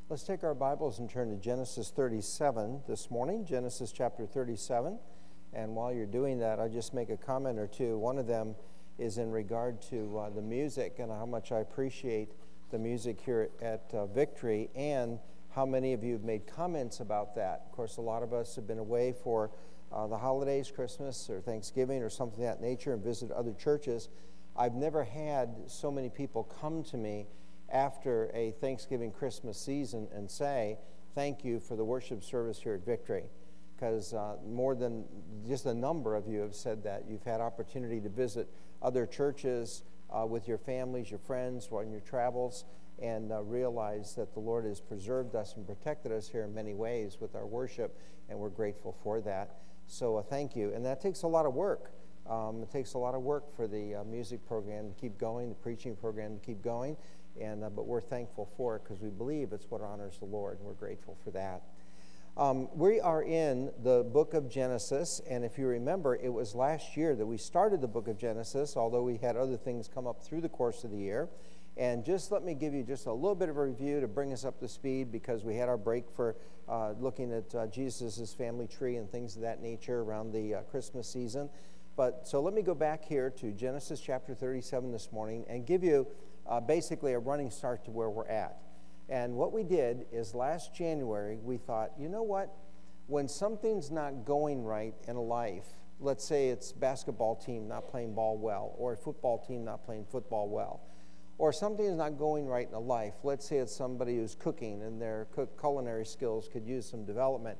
Let's take our Bibles and turn to Genesis 37 this morning, Genesis chapter 37. And while you're doing that, I'll just make a comment or two. One of them is in regard to the music and how much I appreciate the music here at Victory, and how many of you have made comments about that. Of course, a lot of us have been away for the holidays, Christmas or Thanksgiving or something of that nature, and visit other churches. I've never had so many people come to me after a Thanksgiving Christmas season and say, thank you for the worship service here at Victory, because more than just a number of you have said that. You've had opportunity to visit other churches with your families, your friends, or on your travels, and realize that the Lord has preserved us and protected us here in many ways with our worship, and we're grateful for that. So thank you. And that takes a lot of work. It takes a lot of work for the music program to keep going, the preaching program to keep going. But we're thankful for it because we believe it's what honors the Lord, and we're grateful for that. We are in the book of Genesis, and if you remember, it was last year that we started the book of Genesis, although we had other things come up through the course of the year. And just let me give you just a little bit of a review to bring us up to speed, because we had our break for looking at Jesus' family tree and things of that nature around the Christmas season. So let me go back here to Genesis chapter 37 this morning and give you basically a running start to where we're at. And what we did is last January, we thought, you know what? When something's not going right in a life, let's say it's a basketball team not playing ball well, or a football team not playing football well, or something is not going right in a life. Let's say it's somebody who's cooking and their culinary skills could use some development.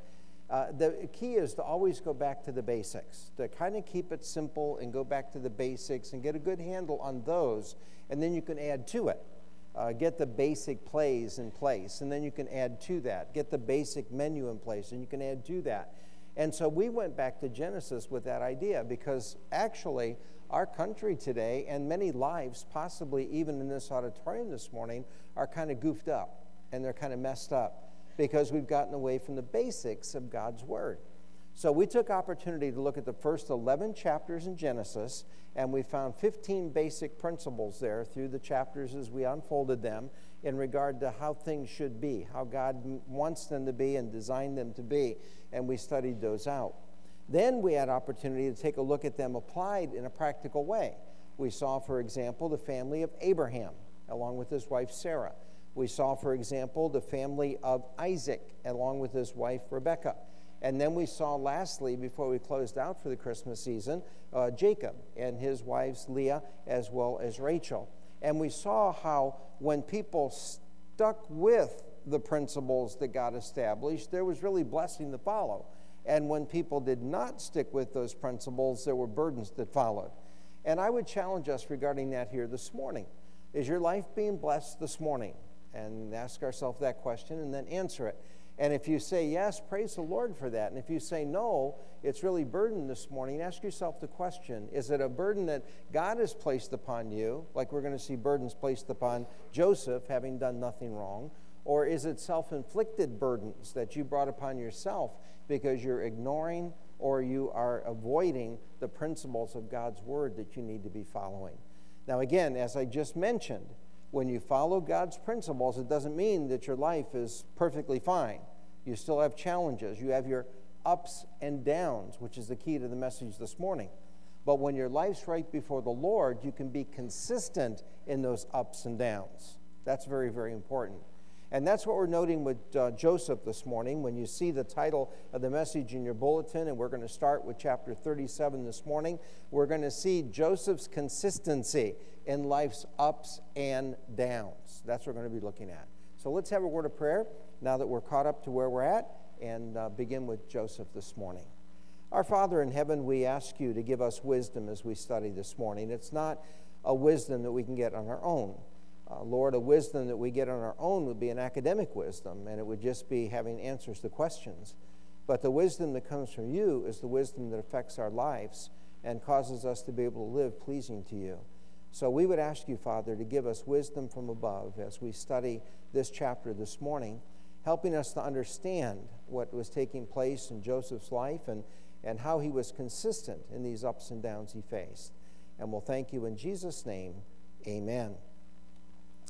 The key is to always go back to the basics, to kind of keep it simple and go back to the basics and get a good handle on those, and then you can add to it. Get the basic plays in place, and then you can add to that. Get the basic menu in place, and you can add to that. And so we went back to Genesis with that idea, because actually our country today, and many lives, possibly even in this auditorium this morning, are kind of goofed up, and they're kind of messed up, because we've gotten away from the basics of God's Word. So we took opportunity to look at the first 11 chapters in Genesis, and we found 15 basic principles there through the chapters as we unfolded them in regard to how things should be, how God wants them to be and designed them to be, and we studied those out. Then we had opportunity to take a look at them applied in a practical way. We saw, for example, the family of Abraham, along with his wife Sarah. We saw, for example, the family of Isaac, along with his wife Rebekah. And then we saw, lastly, before we closed out for the Christmas season, Jacob and his wives Leah as well as Rachel. And we saw how when people stuck with the principles that God established, there was really blessing to follow. And when people did not stick with those principles, there were burdens that followed. And I would challenge us regarding that here this morning. Is your life being blessed this morning? And ask ourselves that question and then answer it. And if you say yes, praise the Lord for that. And if you say no, it's really burdened this morning, ask yourself the question, is it a burden that God has placed upon you, like we're going to see burdens placed upon Joseph having done nothing wrong, or is it self-inflicted burdens that you brought upon yourself because you're ignoring or you are avoiding the principles of God's Word that you need to be following? Now again, as I just mentioned, when you follow God's principles, it doesn't mean that your life is perfectly fine. You still have challenges. You have your ups and downs, which is the key to the message this morning. But when your life's right before the Lord, you can be consistent in those ups and downs. That's very, very important. And that's what we're noting with Joseph this morning. When you see the title of the message in your bulletin, and we're going to start with chapter 37 this morning, we're going to see Joseph's consistency in life's ups and downs. That's what we're going to be looking at. So let's have a word of prayer now that we're caught up to where we're at, and begin with Joseph this morning. Our Father in heaven, we ask you to give us wisdom as we study this morning. It's not a wisdom that we can get on our own. Lord, a wisdom that we get on our own would be an academic wisdom, and it would just be having answers to questions. But the wisdom that comes from you is the wisdom that affects our lives and causes us to be able to live pleasing to you. So we would ask you, Father, to give us wisdom from above as we study this chapter this morning, helping us to understand what was taking place in Joseph's life and how he was consistent in these ups and downs he faced. And we'll thank you in Jesus' name. Amen.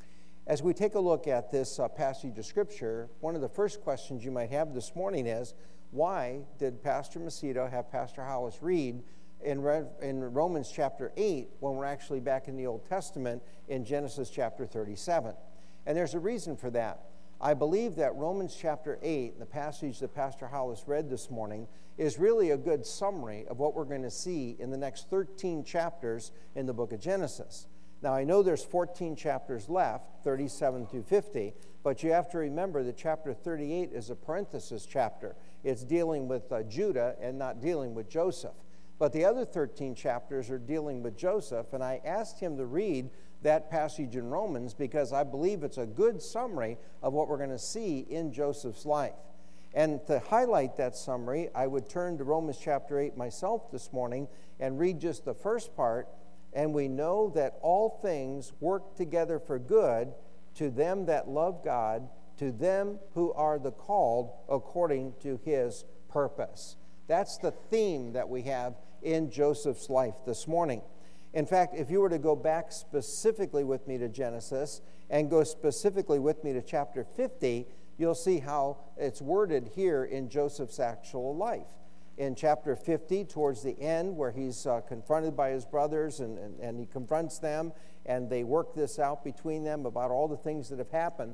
As we take a look at this passage of Scripture, one of the first questions you might have this morning is, why did Pastor Macedo have Pastor Hollis read in Romans chapter 8 when we're actually back in the Old Testament in Genesis chapter 37? And there's a reason for that. I believe that Romans chapter 8, the passage that Pastor Hollis read this morning, is really a good summary of what we're going to see in the next 13 chapters in the book of Genesis. Now, I know there's 14 chapters left, 37 through 50, but you have to remember that chapter 38 is a parenthesis chapter. It's dealing with Judah and not dealing with Joseph. But the other 13 chapters are dealing with Joseph, and I asked him to read that passage in Romans because I believe it's a good summary of what we're going to see in Joseph's life. And to highlight that summary, I would turn to Romans chapter 8 myself this morning and read just the first part. And we know that all things work together for good to them that love God, to them who are the called according to his purpose. That's the theme that we have in Joseph's life this morning. In fact, if you were to go back specifically with me to Genesis and go specifically with me to chapter 50, you'll see how it's worded here in Joseph's actual life. In chapter 50, towards the end, where he's confronted by his brothers and he confronts them and they work this out between them about all the things that have happened,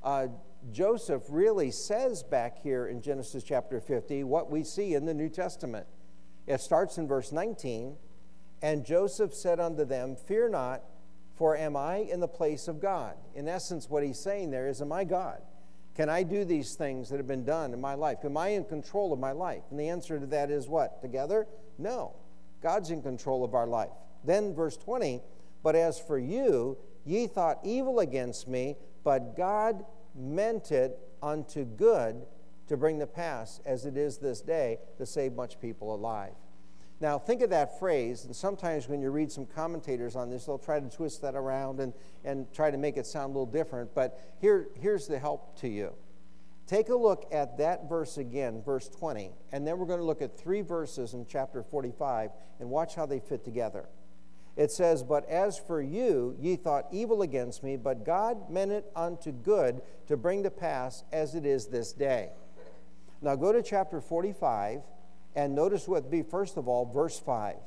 Joseph really says back here in Genesis chapter 50 what we see in the New Testament. It starts in verse 19, and Joseph said unto them, fear not, for am I in the place of God? In essence, what he's saying there is, am I God? Can I do these things that have been done in my life? Am I in control of my life? And the answer to that is what? Together? No. God's in control of our life. Then verse 20, but as for you, ye thought evil against me, but God meant it unto good to bring to pass, as it is this day, to save much people alive. Now, think of that phrase, and sometimes when you read some commentators on this, they'll try to twist that around and try to make it sound a little different, but here's the help to you. Take a look at that verse again, verse 20, and then we're going to look at 3 verses in chapter 45 and watch how they fit together. It says, but as for you, ye thought evil against me, but God meant it unto good to bring to pass, as it is this day. Now go to chapter 45, and notice what would be, first of all, verse 5.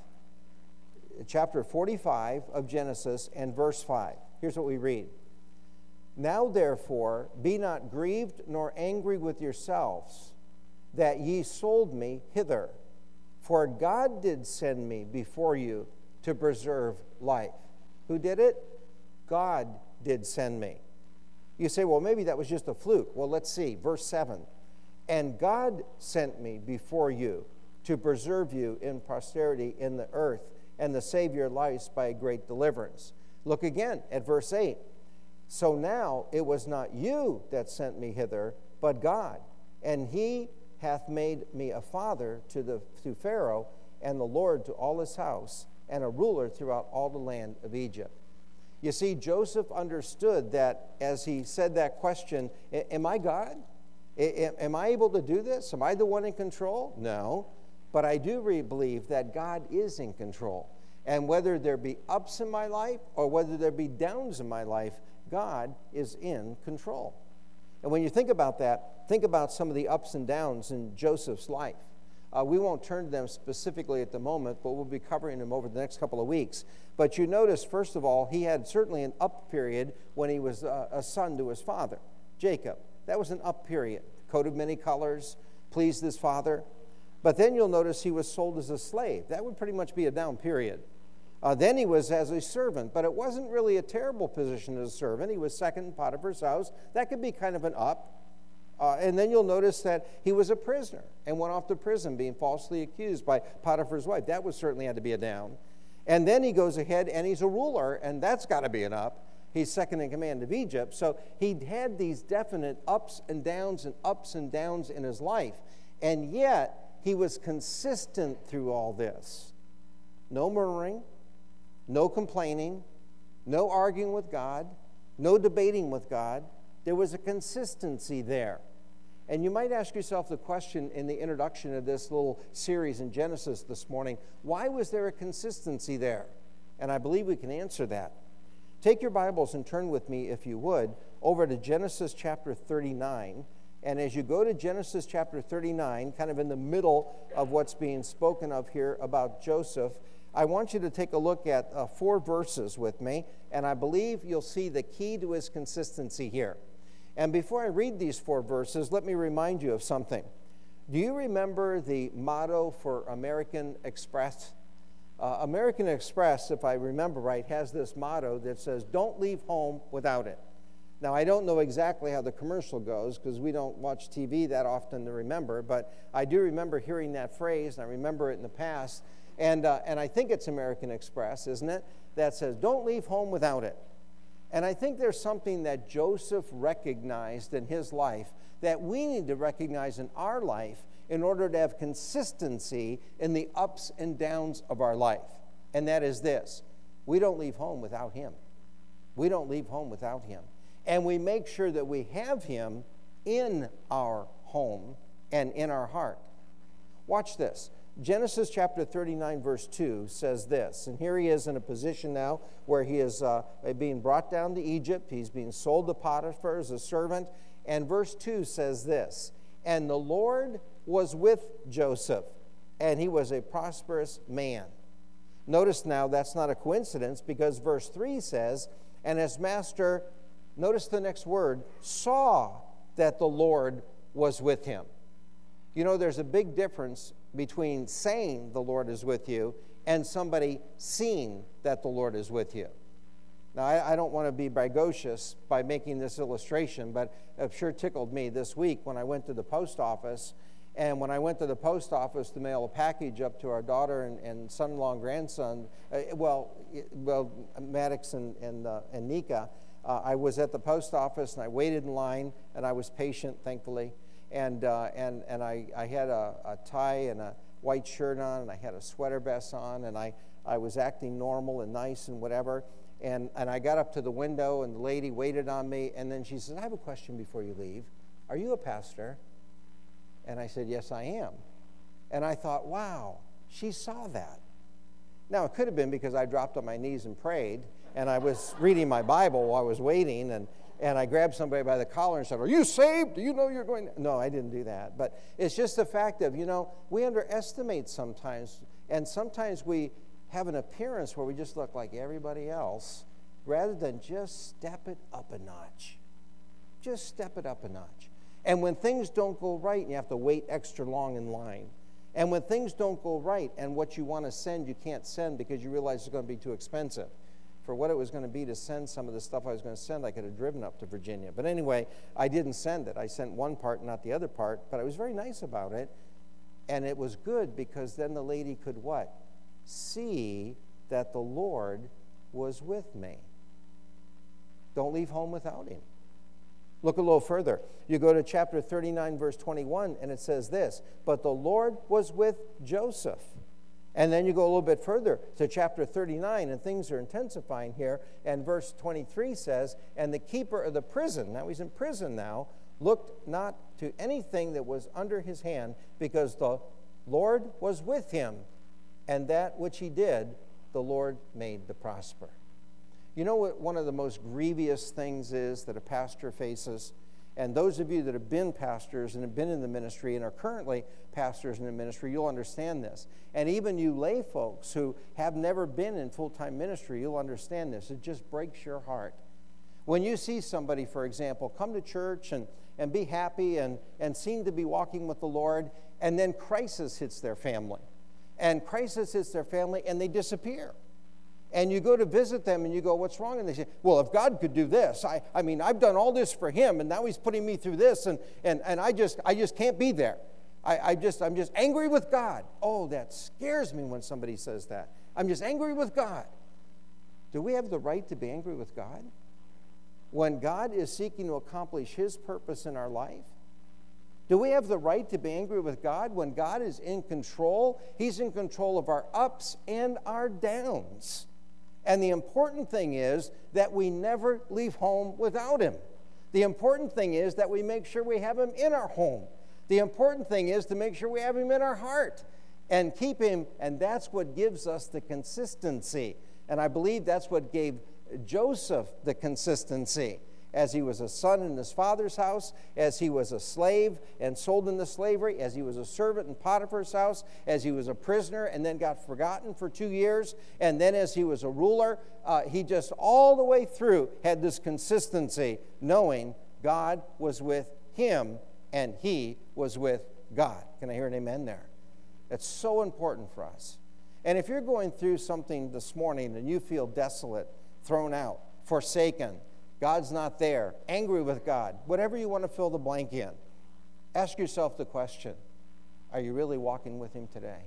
Chapter 45 of Genesis and verse 5. Here's what we read. Now, therefore, be not grieved nor angry with yourselves, that ye sold me hither. For God did send me before you to preserve life. Who did it? God did send me. You say, well, maybe that was just a fluke. Well, let's see. Verse 7. And God sent me before you to preserve you in posterity in the earth, and to save your lives by a great deliverance. Look again at verse 8. So now it was not you that sent me hither, but God. And he hath made me a father to Pharaoh, and the Lord to all his house, and a ruler throughout all the land of Egypt. You see, Joseph understood that as he said that question, am I God? Am I able to do this? Am I the one in control? No. But I do believe that God is in control. And whether there be ups in my life or whether there be downs in my life, God is in control. And when you think about that, think about some of the ups and downs in Joseph's life. We won't turn to them specifically at the moment, but we'll be covering them over the next couple of weeks. But you notice, first of all, he had certainly an up period when he was a son to his father, Jacob. That was an up period. Coat of many colors, pleased his father. But then you'll notice he was sold as a slave. That would pretty much be a down period. Then he was as a servant, but it wasn't really a terrible position as a servant. He was second in Potiphar's house. That could be kind of an up. And then you'll notice that he was a prisoner and went off to prison being falsely accused by Potiphar's wife. That would certainly had to be a down. And then he goes ahead and he's a ruler, and that's got to be an up. He's second in command of Egypt. So he'd had these definite ups and downs in his life. And yet, he was consistent through all this. No murmuring, no complaining, no arguing with God, no debating with God. There was a consistency there. And you might ask yourself the question in the introduction of this little series in Genesis this morning, why was there a consistency there? And I believe we can answer that. Take your Bibles and turn with me, if you would, over to Genesis chapter 39. And as you go to Genesis chapter 39, kind of in the middle of what's being spoken of here about Joseph, I want you to take a look at 4 verses with me, and I believe you'll see the key to his consistency here. And before I read these 4 verses, let me remind you of something. Do you remember the motto for American Express? American Express, if I remember right, has this motto that says, "Don't leave home without it." Now, I don't know exactly how the commercial goes because we don't watch TV that often to remember, but I do remember hearing that phrase, and I remember it in the past. And I think it's American Express, isn't it, that says, "Don't leave home without it." And I think there's something that Joseph recognized in his life that we need to recognize in our life in order to have consistency in the ups and downs of our life. And that is this: we don't leave home without him. We don't leave home without him. And we make sure that we have him in our home and in our heart. Watch this. Genesis chapter 39, verse 2 says this, and here he is in a position now where he is being brought down to Egypt. He's being sold to Potiphar as a servant. And verse 2 says this, "And the Lord was with Joseph, and he was a prosperous man." Notice now that's not a coincidence, because verse 3 says, "And his master," notice the next word, "saw that the Lord was with him." You know, there's a big difference between saying the Lord is with you and somebody seeing that the Lord is with you. Now, I don't want to be braggadocious by making this illustration, but it sure tickled me this week when I went to the post office. And when I went to the post office to mail a package up to our daughter and son-in-law and grandson, Maddox and Nika, I was at the post office and I waited in line, and I was patient, thankfully. And I had a tie and a white shirt on, and I had a sweater vest on, and I was acting normal and nice and whatever. And I got up to the window, and the lady waited on me, and then she said, "I have a question before you leave. Are you a pastor?" And I said, "Yes, I am." And I thought, wow, she saw that. Now, it could have been because I dropped on my knees and prayed, and I was reading my Bible while I was waiting, and I grabbed somebody by the collar and said, "Are you saved? Do you know you're going to?" No, I didn't do that. But it's just the fact of, we underestimate sometimes, and sometimes we have an appearance where we just look like everybody else rather than just step it up a notch. Just step it up a notch. And when things don't go right, and you have to wait extra long in line. And when things don't go right and what you want to send, you can't send because you realize it's going to be too expensive. For what it was going to be to send some of the stuff I was going to send, I could have driven up to Virginia. But anyway, I didn't send it. I sent one part, not the other part. But I was very nice about it. And it was good because then the lady could what? See that the Lord was with me. Don't leave home without him. Look a little further. You go to chapter 39, verse 21, and it says this, "But the Lord was with Joseph." And then you go a little bit further to chapter 39, and things are intensifying here. And verse 23 says, "And the keeper of the prison," now he's in prison now, "looked not to anything that was under his hand, because the Lord was with him, and that which he did, the Lord made to prosper." You know what one of the most grievous things is that a pastor faces? And those of you that have been pastors and have been in the ministry and are currently pastors in the ministry, you'll understand this. And even you lay folks who have never been in full-time ministry, you'll understand this. It just breaks your heart. When you see somebody, for example, come to church and be happy and seem to be walking with the Lord, and then crisis hits their family. And crisis hits their family, and they disappear. And you go to visit them, and you go, "What's wrong?" And they say, "Well, if God could do this, I mean, I've done all this for him, and now he's putting me through this, and I just can't be there. I'm just angry with God." Oh, that scares me when somebody says that. I'm just angry with God. Do we have the right to be angry with God? When God is seeking to accomplish his purpose in our life? Do we have the right to be angry with God when God is in control? He's in control of our ups and our downs. And the important thing is that we never leave home without him. The important thing is that we make sure we have him in our home. The important thing is to make sure we have him in our heart and keep him, and that's what gives us the consistency. And I believe that's what gave Joseph the consistency. As he was a son in his father's house, as he was a slave and sold into slavery, as he was a servant in Potiphar's house, as he was a prisoner and then got forgotten for 2 years, and then as he was a ruler, he just all the way through had this consistency, knowing God was with him and he was with God. Can I hear an amen there? That's so important for us. And if you're going through something this morning and you feel desolate, thrown out, forsaken, God's not there, angry with God, whatever you want to fill the blank in, ask yourself the question, are you really walking with him today?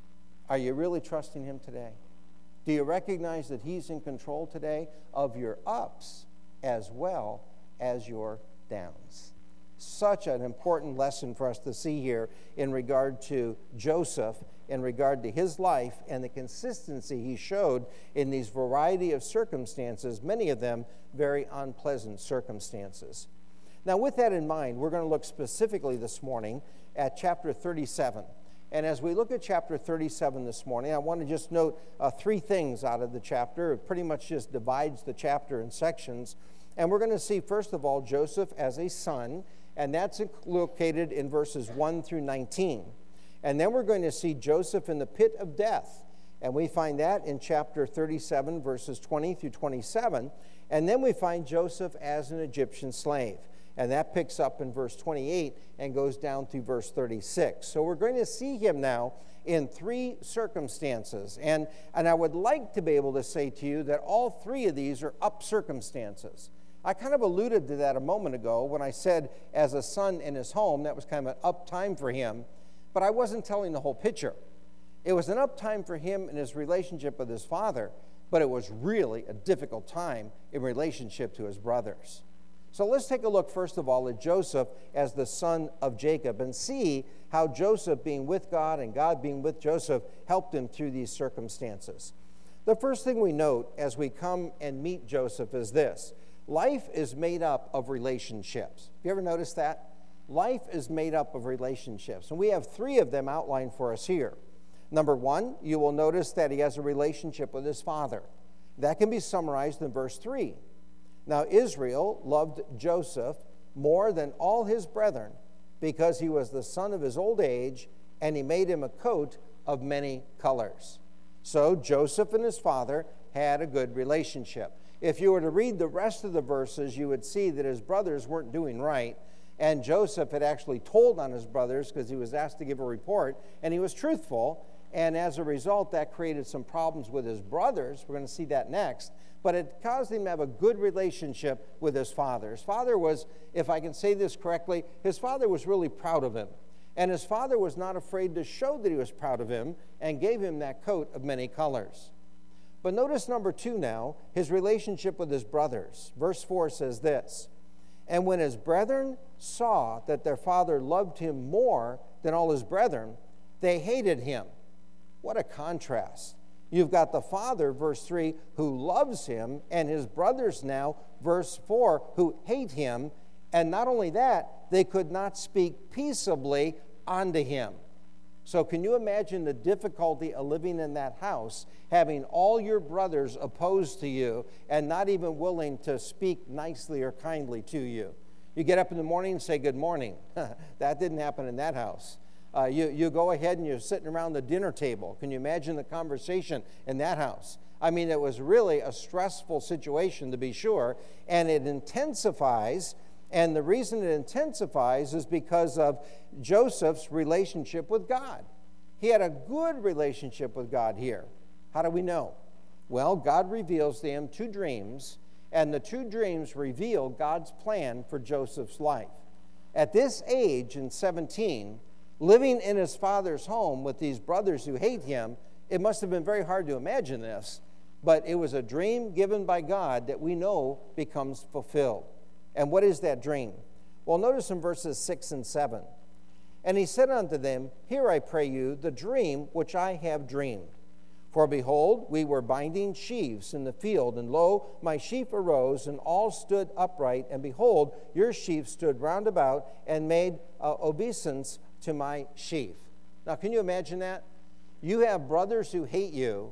Are you really trusting him today? Do you recognize that he's in control today of your ups as well as your downs? Such an important lesson for us to see here in regard to Joseph, in regard to his life and the consistency he showed in these variety of circumstances, many of them very unpleasant circumstances. Now, with that in mind, we're going to look specifically this morning at chapter 37. And as we look at chapter 37 this morning, I want to just note 3 things out of the chapter. It pretty much just divides the chapter in sections. And we're going to see, first of all, Joseph as a son, and that's located in verses 1 through 19. And then we're going to see Joseph in the pit of death, and we find that in chapter 37, verses 20 through 27. And then we find Joseph as an Egyptian slave, and that picks up in verse 28 and goes down through verse 36. So we're going to see him now in 3 circumstances, and I would like to be able to say to you that all 3 of these are up circumstances. I kind of alluded to that a moment ago when I said as a son in his home, that was kind of an up time for him, but I wasn't telling the whole picture. It was an up time for him in his relationship with his father, but it was really a difficult time in relationship to his brothers. So let's take a look, first of all, at Joseph as the son of Jacob and see how Joseph being with God and God being with Joseph helped him through these circumstances. The first thing we note as we come and meet Joseph is this. Life is made up of relationships. Have you ever noticed that? Life is made up of relationships, and we have 3 of them outlined for us here. Number 1, you will notice that he has a relationship with his father. That can be summarized in verse 3. Now, Israel loved Joseph more than all his brethren because he was the son of his old age, and he made him a coat of many colors. So Joseph and his father had a good relationship. If you were to read the rest of the verses, you would see that his brothers weren't doing right, and Joseph had actually told on his brothers because he was asked to give a report, and he was truthful, and as a result, that created some problems with his brothers. We're going to see that next, but it caused him to have a good relationship with his father. His father was, if I can say this correctly, his father was really proud of him, and his father was not afraid to show that he was proud of him and gave him that coat of many colors. But notice number 2 now, his relationship with his brothers. Verse 4 says this, and when his brethren saw that their father loved him more than all his brethren, they hated him. What a contrast. You've got the father, verse 3, who loves him, and his brothers now, verse 4, who hate him. And not only that, they could not speak peaceably unto him. So can you imagine the difficulty of living in that house, having all your brothers opposed to you and not even willing to speak nicely or kindly to you? You get up in the morning and say, good morning. That didn't happen in that house. You go ahead and you're sitting around the dinner table. Can you imagine the conversation in that house? I mean, it was really a stressful situation, to be sure, and it intensifies. And the reason it intensifies is because of Joseph's relationship with God. He had a good relationship with God here. How do we know? Well, God reveals to him 2 dreams, and the 2 dreams reveal God's plan for Joseph's life. At this age, in 17, living in his father's home with these brothers who hate him, it must have been very hard to imagine this, but it was a dream given by God that we know becomes fulfilled. And what is that dream? Well, notice in verses 6 and 7. And he said unto them, hear, I pray you, the dream which I have dreamed. For behold, we were binding sheaves in the field, and lo, my sheaf arose, and all stood upright, and behold, your sheaf stood round about, and made obeisance to my sheaf. Now, can you imagine that? You have brothers who hate you,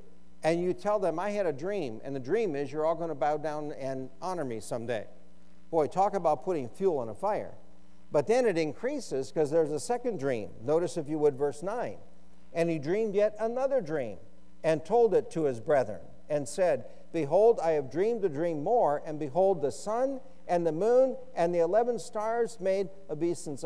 and you tell them, I had a dream, and the dream is you're all going to bow down and honor me someday. Boy, talk about putting fuel on a fire. But then it increases because there's a second dream. Notice, if you would, verse 9. And he dreamed yet another dream and told it to his brethren and said, Behold, I have dreamed a dream more, and behold, the sun and the moon and the 11 stars made obeisance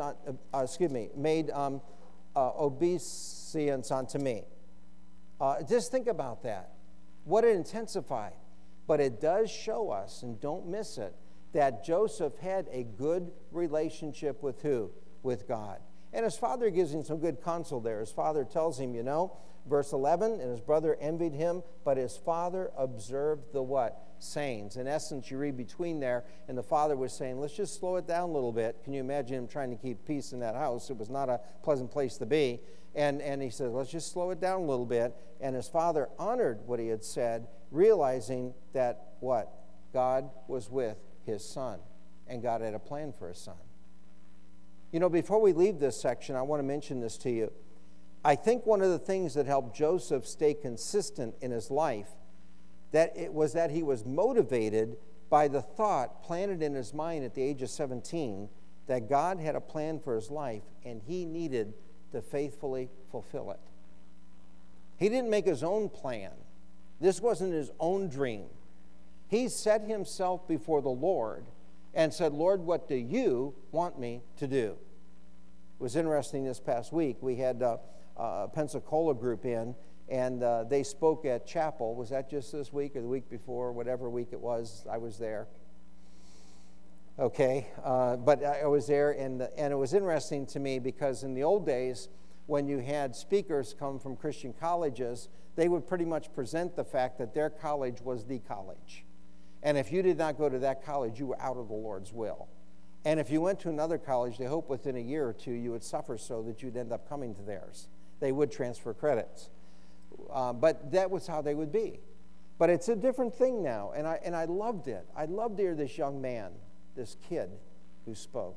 unto me. Just think about that. What it intensified. But it does show us, and don't miss it, that Joseph had a good relationship with who? With God. And his father gives him some good counsel there. His father tells him, verse 11, and his brother envied him, but his father observed the what? Sayings. In essence, you read between there, and the father was saying, let's just slow it down a little bit. Can you imagine him trying to keep peace in that house? It was not a pleasant place to be. And he said, let's just slow it down a little bit. And his father honored what he had said, realizing that what? God was with his son, and God had a plan for his son. Before we leave this section, I want to mention this to you. I think one of the things that helped Joseph stay consistent in his life, that he was motivated by the thought planted in his mind at the age of 17 that God had a plan for his life, and he needed to faithfully fulfill it. He didn't make his own plan. This wasn't his own dream. He set himself before the Lord and said, Lord, what do you want me to do? It was interesting this past week. We had a Pensacola group in, and they spoke at chapel. Was that just this week or the week before? Whatever week it was, I was there. Okay, but I was there, and it was interesting to me because in the old days, when you had speakers come from Christian colleges, they would pretty much present the fact that their college was the college. And if you did not go to that college, you were out of the Lord's will. And if you went to another college, they hope within a year or two you would suffer so that you'd end up coming to theirs. They would transfer credits. But that was how they would be. But it's a different thing now, and I loved it. I loved to hear this young man, this kid who spoke.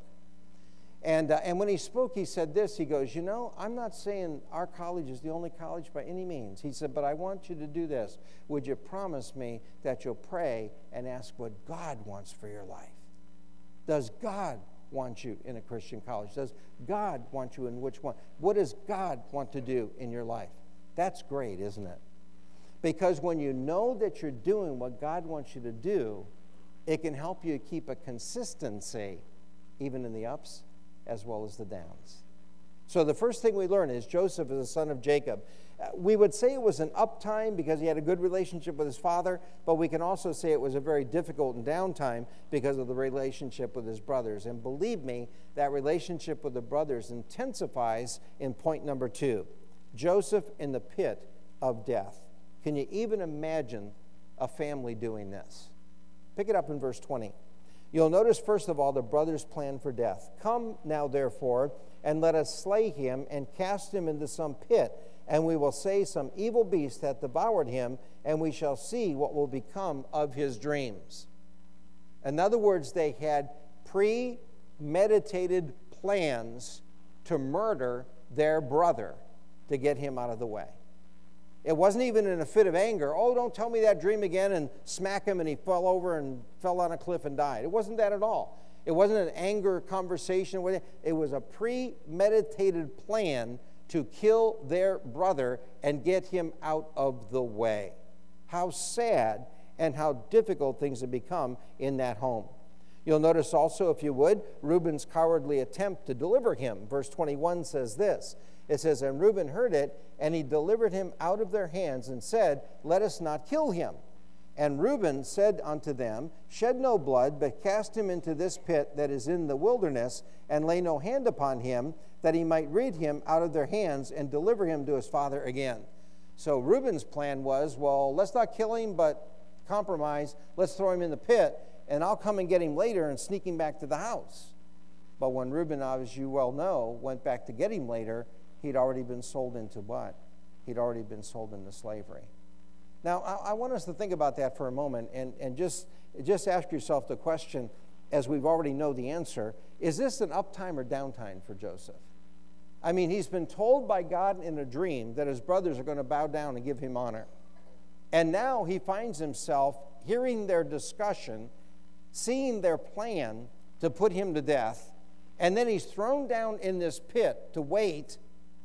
And when he spoke, he said this. He goes, I'm not saying our college is the only college by any means. He said, but I want you to do this. Would you promise me that you'll pray and ask what God wants for your life? Does God want you in a Christian college? Does God want you in which one? What does God want to do in your life? That's great, isn't it? Because when you know that you're doing what God wants you to do, it can help you keep a consistency even in the ups as well as the downs. So the first thing we learn is Joseph is the son of Jacob. We would say it was an up time because he had a good relationship with his father, but we can also say it was a very difficult and down time because of the relationship with his brothers. And believe me, that relationship with the brothers intensifies in point number 2. Joseph in the pit of death. Can you even imagine a family doing this? Pick it up in verse 20. You'll notice, first of all, the brothers' plan for death. Come now, therefore, and let us slay him and cast him into some pit, and we will say some evil beast hath devoured him, and we shall see what will become of his dreams. In other words, they had premeditated plans to murder their brother to get him out of the way. It wasn't even in a fit of anger. Oh, don't tell me that dream again, and smack him, and he fell over and fell on a cliff and died. It wasn't that at all. It wasn't an anger conversation. It was a premeditated plan to kill their brother and get him out of the way. How sad and how difficult things have become in that home. You'll notice also, if you would, Reuben's cowardly attempt to deliver him. Verse 21 says this. It says, and Reuben heard it, and he delivered him out of their hands and said, let us not kill him. And Reuben said unto them, shed no blood, but cast him into this pit that is in the wilderness, and lay no hand upon him, that he might rid him out of their hands and deliver him to his father again. So Reuben's plan was, well, let's not kill him, but compromise. Let's throw him in the pit, and I'll come and get him later and sneak him back to the house. But when Reuben, as you well know, went back to get him later, he'd already been sold into what? He'd already been sold into slavery. Now, I want us to think about that for a moment and just ask yourself the question, as we've already know the answer, is this an uptime or downtime for Joseph? I mean, he's been told by God in a dream that his brothers are going to bow down and give him honor. And now he finds himself hearing their discussion, seeing their plan to put him to death, and then he's thrown down in this pit to wait.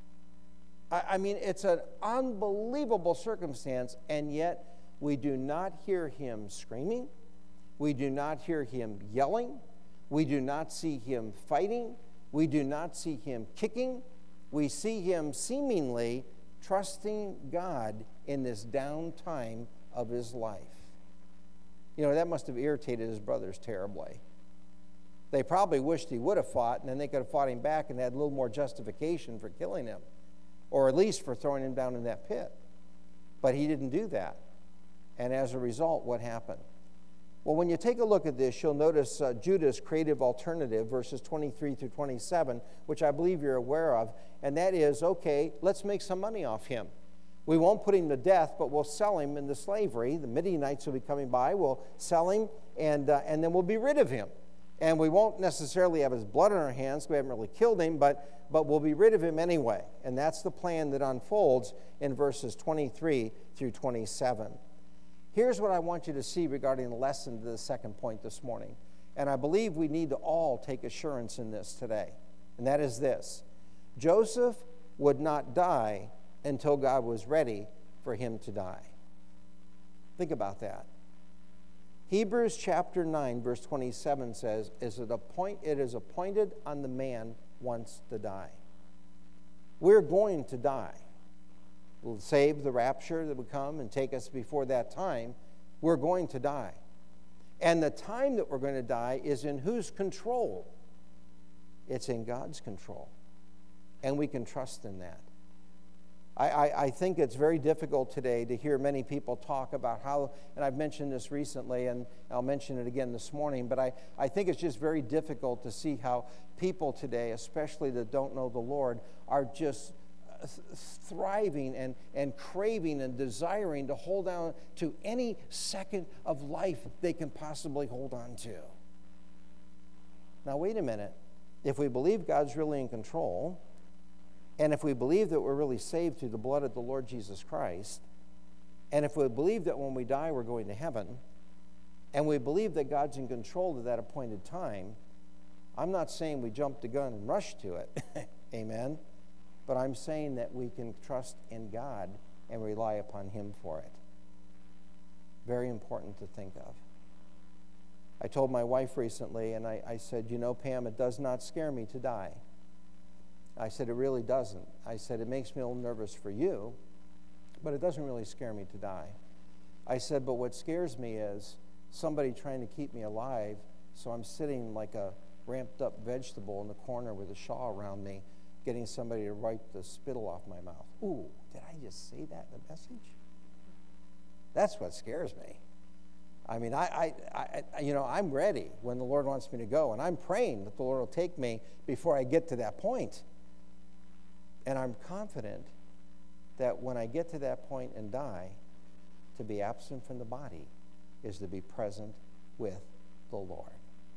I mean, it's an unbelievable circumstance, and yet we do not hear him screaming. We do not hear him yelling. We do not see him fighting. We do not see him kicking. We see him seemingly trusting God in this downtime of his life. You know, that must have irritated his brothers terribly. They probably wished he would have fought, and then they could have fought him back and had a little more justification for killing him, or at least for throwing him down in that pit. But he didn't do that. And as a result, what happened? Well, when you take a look at this, you'll notice Judah's creative alternative, verses 23 through 27, which I believe you're aware of, and that is, okay, let's make some money off him. We won't put him to death, but we'll sell him into slavery. The Midianites will be coming by. We'll sell him, and then we'll be rid of him. And we won't necessarily have his blood on our hands. We haven't really killed him, but we'll be rid of him anyway. And that's the plan that unfolds in verses 23 through 27. Here's what I want you to see regarding the lesson to the second point this morning. And I believe we need to all take assurance in this today. And that is this: Joseph would not die until God was ready for him to die. Think about that. Hebrews chapter 9, verse 27 says, it is appointed on the man once to die. We're going to die. We'll save the rapture that would come and take us before that time. We're going to die. And the time that we're going to die is in whose control? It's in God's control. And we can trust in that. I think it's very difficult today to hear many people talk about how, and I've mentioned this recently, and I'll mention it again this morning, but I think it's just very difficult to see how people today, especially that don't know the Lord, are just thriving and craving and desiring to hold on to any second of life they can possibly hold on to. Now, wait a minute. If we believe God's really in control, and if we believe that we're really saved through the blood of the Lord Jesus Christ, and if we believe that when we die we're going to heaven, and we believe that God's in control of that appointed time, I'm not saying we jump the gun and rush to it. Amen. But I'm saying that we can trust in God and rely upon him for it. Very important to think of. I told my wife recently, and I said, you know, Pam, it does not scare me to die. I said, it really doesn't. I said, it makes me a little nervous for you, but it doesn't really scare me to die. I said, but what scares me is somebody trying to keep me alive, so I'm sitting like a ramped up vegetable in the corner with a shawl around me, getting somebody to wipe the spittle off my mouth. Ooh, did I just say that in the message? That's what scares me. I mean, I'm ready when the Lord wants me to go, and I'm praying that the Lord will take me before I get to that point. And I'm confident that when I get to that point and die, to be absent from the body is to be present with the Lord.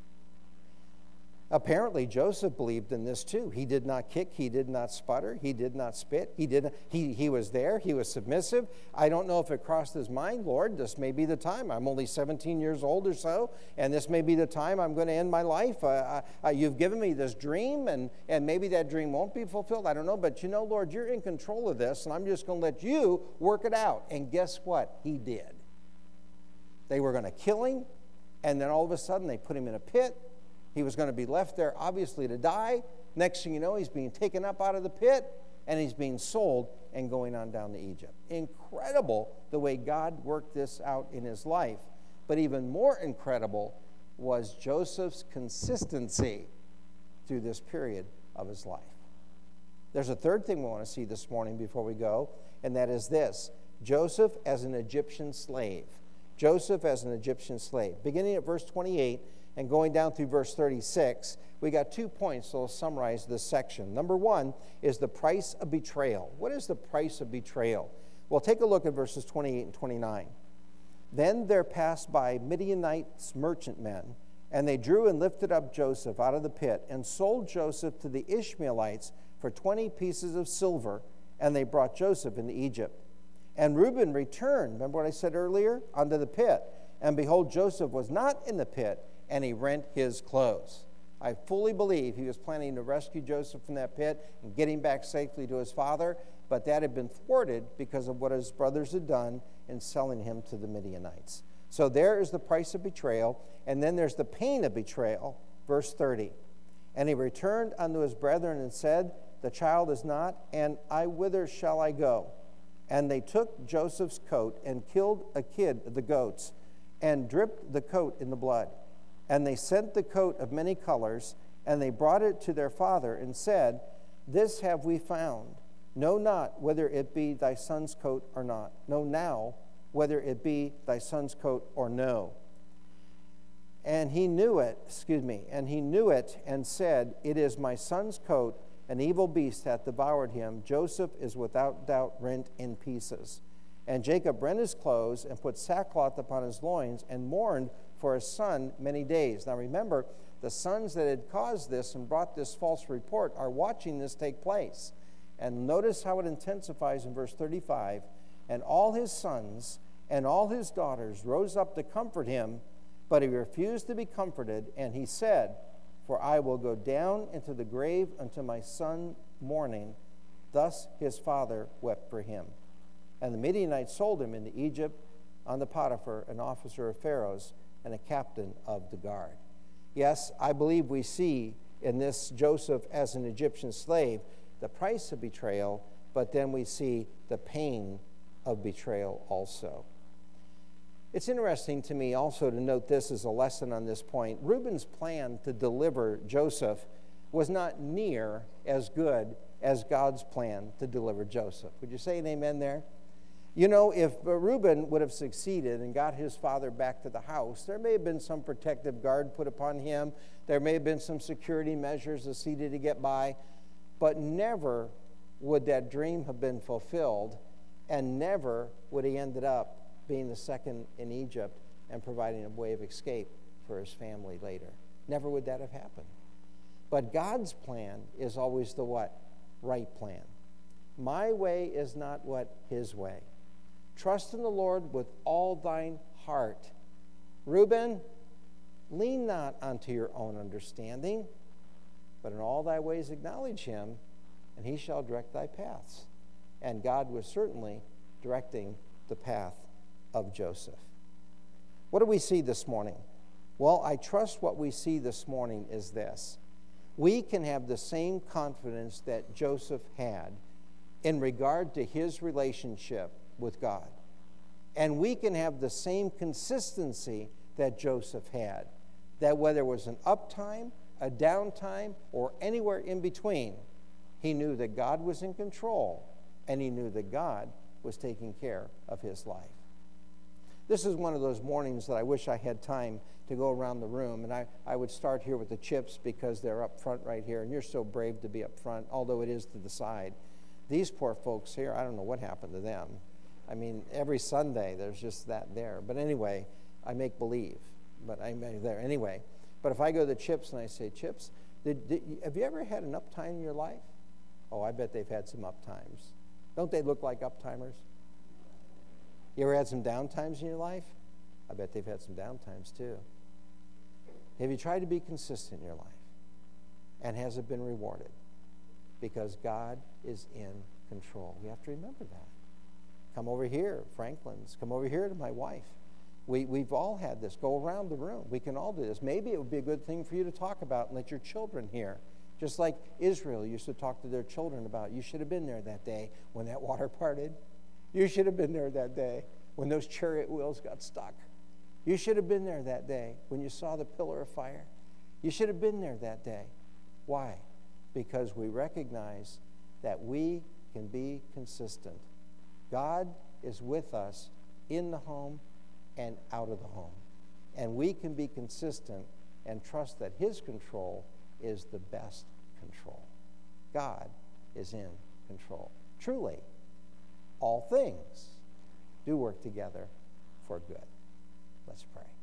Apparently, Joseph believed in this too. He did not kick. He did not sputter. He did not spit. He was there. He was submissive. I don't know if it crossed his mind, Lord, this may be the time. I'm only 17 years old or so, and this may be the time I'm going to end my life. You've given me this dream, and maybe that dream won't be fulfilled. I don't know, but you know, Lord, you're in control of this, and I'm just going to let you work it out. And guess what? He did. They were going to kill him, and then all of a sudden they put him in a pit. He was going to be left there, obviously, to die. Next thing you know, he's being taken up out of the pit, and he's being sold and going on down to Egypt. Incredible the way God worked this out in his life. But even more incredible was Joseph's consistency through this period of his life. There's a third thing we want to see this morning before we go, and that is this: Joseph as an Egyptian slave. Joseph as an Egyptian slave. Beginning at verse 28, and going down through verse 36, we got 2 points that will summarize this section. Number one is the price of betrayal. What is the price of betrayal? Well, take a look at verses 28 and 29. Then there passed by Midianites merchantmen, and they drew and lifted up Joseph out of the pit, and sold Joseph to the Ishmaelites for 20 pieces of silver, and they brought Joseph into Egypt. And Reuben returned, remember what I said earlier, unto the pit. And behold, Joseph was not in the pit, and he rent his clothes. I fully believe he was planning to rescue Joseph from that pit and get him back safely to his father, but that had been thwarted because of what his brothers had done in selling him to the Midianites. So there is the price of betrayal, and then there's the pain of betrayal. Verse 30. And he returned unto his brethren and said, the child is not, and whither shall I go? And they took Joseph's coat and killed a kid of the goats and dripped the coat in the blood. And they sent the coat of many colors, and they brought it to their father and said, this have we found. Know not whether it be thy son's coat or not. Know now whether it be thy son's coat or no. And he knew it, and said, it is my son's coat. An evil beast hath devoured him. Joseph is without doubt rent in pieces. And Jacob rent his clothes and put sackcloth upon his loins and mourned for his son many days. Now remember, the sons that had caused this and brought this false report are watching this take place. And notice how it intensifies in verse 35. And all his sons and all his daughters rose up to comfort him, but he refused to be comforted. And he said, for I will go down into the grave unto my son mourning. Thus his father wept for him. And the Midianites sold him into Egypt unto Potiphar, an officer of Pharaoh's, and a captain of the guard. Yes, I believe we see in this Joseph as an Egyptian slave the price of betrayal, but then we see the pain of betrayal also. It's interesting to me also to note this as a lesson on this point. Reuben's plan to deliver Joseph was not near as good as God's plan to deliver Joseph. Would you say an amen there? You know, if Reuben would have succeeded and got his father back to the house, there may have been some protective guard put upon him. There may have been some security measures to see to get by. But never would that dream have been fulfilled, and never would he ended up being the second in Egypt and providing a way of escape for his family later. Never would that have happened. But God's plan is always the what? Right plan. My way is not what? His way. Trust in the Lord with all thine heart. Reuben, lean not unto your own understanding, but in all thy ways acknowledge him, and he shall direct thy paths. And God was certainly directing the path of Joseph. What do we see this morning? Well, I trust what we see this morning is this. We can have the same confidence that Joseph had in regard to his relationship with God. And we can have the same consistency that Joseph had, that whether it was an uptime, a downtime, or anywhere in between, he knew that God was in control, and he knew that God was taking care of his life. This is one of those mornings that I wish I had time to go around the room, and I would start here with the chips because they're up front right here, and you're so brave to be up front, although it is to the side. These poor folks here, I don't know what happened to them. I mean, every Sunday there's just that there. But anyway, I make believe, but I'm there. Anyway, but if I go to the Chips and I say, Chips, have you ever had an uptime in your life? Oh, I bet they've had some uptimes. Don't they look like uptimers? You ever had some downtimes in your life? I bet they've had some downtimes too. Have you tried to be consistent in your life? And has it been rewarded? Because God is in control. We have to remember that. Come over here, Franklin's. Come over here to my wife. We've all had this. Go around the room. We can all do this. Maybe it would be a good thing for you to talk about and let your children hear. Just like Israel used to talk to their children about, you should have been there that day when that water parted. You should have been there that day when those chariot wheels got stuck. You should have been there that day when you saw the pillar of fire. You should have been there that day. Why? Because we recognize that we can be consistent. God is with us in the home and out of the home. And we can be consistent and trust that his control is the best control. God is in control. Truly, all things do work together for good. Let's pray.